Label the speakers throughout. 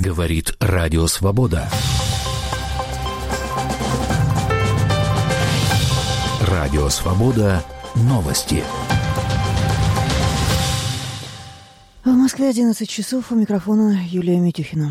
Speaker 1: Говорит Радио Свобода. Радио Свобода. Новости.
Speaker 2: В Москве 11 часов. У микрофона Юлия Митюхина.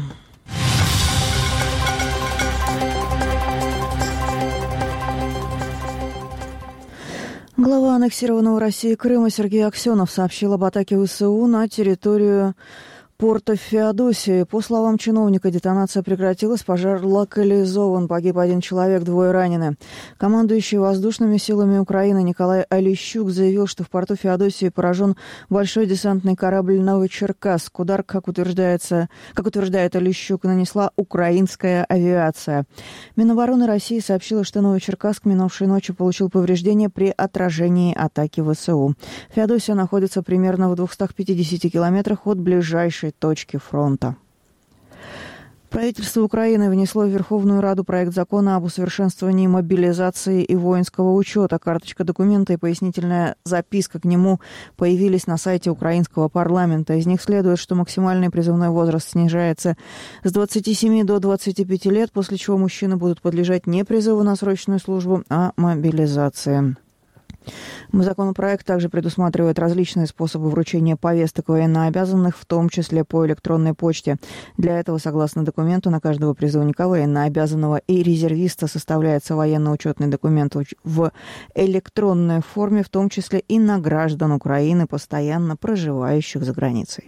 Speaker 2: Глава аннексированного Россией Крыма Сергей Аксенов сообщил об атаке ВСУ на территорию порта в Феодосии. По словам чиновника, детонация прекратилась, пожар локализован, погиб 1 человек, 2 ранены. Командующий воздушными силами Украины Николай Олещук заявил, что в порту Феодосии поражен большой десантный корабль «Новочеркасск». Удар, как утверждает Олещук, нанесла украинская авиация. Минобороны России сообщила, что Новочеркасск минувшей ночью получил повреждения при отражении атаки ВСУ. Феодосия находится примерно в 250 километрах от ближайшей точки фронта. Правительство Украины внесло в Верховную Раду проект закона об усовершенствовании мобилизации и воинского учета. Карточка документа и пояснительная записка к нему появились на сайте украинского парламента. Из них следует, что максимальный призывной возраст снижается с 27 до 25 лет, после чего мужчины будут подлежать не призыву на срочную службу, а мобилизации. Законопроект также предусматривает различные способы вручения повесток военнообязанных, в том числе по электронной почте. Для этого, согласно документу, на каждого призывника военнообязанного и резервиста составляется военно-учетный документ в электронной форме, в том числе и на граждан Украины, постоянно проживающих за границей.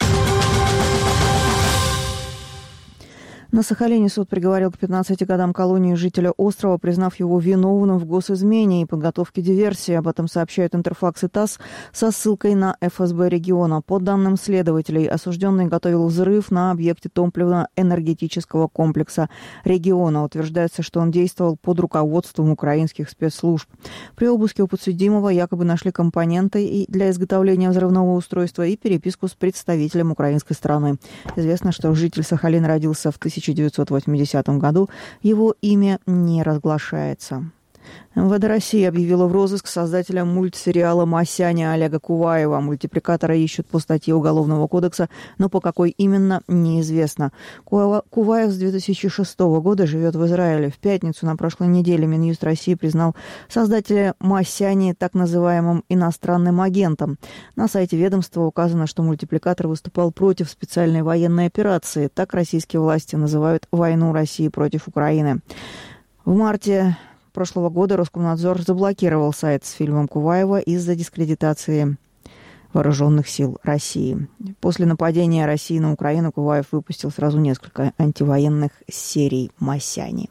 Speaker 2: На Сахалине суд приговорил к 15 годам колонии жителя острова, признав его виновным в госизмене и подготовке диверсии. Об этом сообщают Интерфакс и ТАСС со ссылкой на ФСБ региона. По данным следователей, осужденный готовил взрыв на объекте топливно-энергетического комплекса региона. Утверждается, что он действовал под руководством украинских спецслужб. При обыске у подсудимого якобы нашли компоненты для изготовления взрывного устройства и переписку с представителем украинской стороны. Известно, что житель Сахалина родился в 1980 году, его имя не разглашается. МВД России объявила в розыск создателя мультсериала «Масяня» Олега Куваева. Мультипликатора ищут по статье Уголовного кодекса, но по какой именно, неизвестно. Куваев с 2006 года живет в Израиле. В пятницу на прошлой неделе Минюст России признал создателя «Масяни» так называемым иностранным агентом. На сайте ведомства указано, что мультипликатор выступал против специальной военной операции. Так российские власти называют войну России против Украины. В марте прошлого года Роскомнадзор заблокировал сайт с фильмом Куваева из-за дискредитации вооруженных сил России. После нападения России на Украину Куваев выпустил сразу несколько антивоенных серий «Масяни».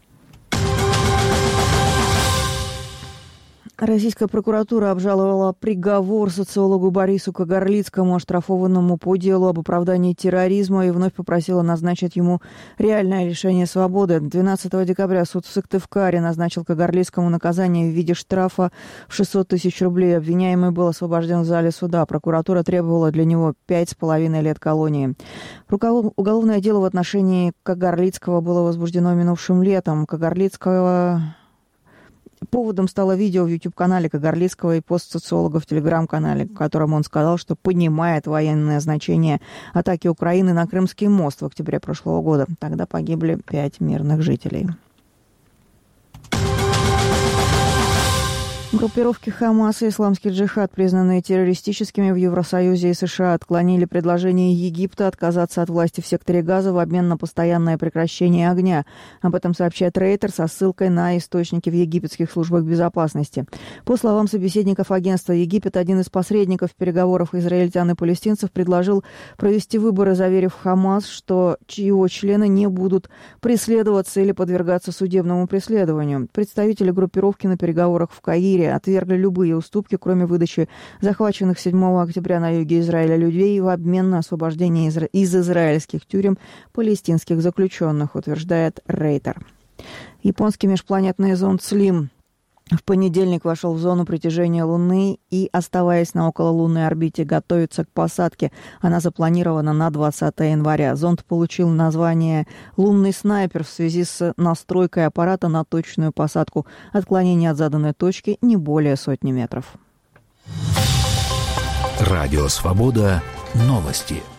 Speaker 2: Российская прокуратура обжаловала приговор социологу Борису Кагарлицкому, оштрафованному по делу об оправдании терроризма, и вновь попросила назначить ему реальное лишение свободы. 12 декабря суд в Сыктывкаре назначил Кагарлицкому наказание в виде штрафа в 600 тысяч рублей. Обвиняемый был освобожден в зале суда. Прокуратура требовала для него 5,5 лет колонии. Уголовное дело в отношении Кагарлицкого было возбуждено минувшим летом. Поводом стало видео в YouTube-канале Кагарлицкого и пост социолога в Телеграм-канале, в котором он сказал, что понимает военное значение атаки Украины на Крымский мост в октябре прошлого года. Тогда погибли 5 мирных жителей. Группировки «Хамас» и «Исламский джихад», признанные террористическими в Евросоюзе и США, отклонили предложение Египта отказаться от власти в секторе Газа в обмен на постоянное прекращение огня. Об этом сообщает Рейтер со ссылкой на источники в египетских службах безопасности. По словам собеседников агентства, Египет, один из посредников в переговорах израильтян и палестинцев, предложил провести выборы, заверив Хамас, что его члены не будут преследоваться или подвергаться судебному преследованию. Представители группировки на переговорах в Каире отвергли любые уступки, кроме выдачи захваченных 7 октября на юге Израиля людей в обмен на освобождение из израильских тюрем палестинских заключенных, утверждает Рейтер. Японский межпланетный зонд «Слим» в понедельник вошел в зону притяжения Луны и, оставаясь на окололунной орбите, готовится к посадке. Она запланирована на 20 января. Зонд получил название «Лунный снайпер» в связи с настройкой аппарата на точную посадку. Отклонение от заданной точки не более 100 метров.
Speaker 1: Радио «Свобода». Новости.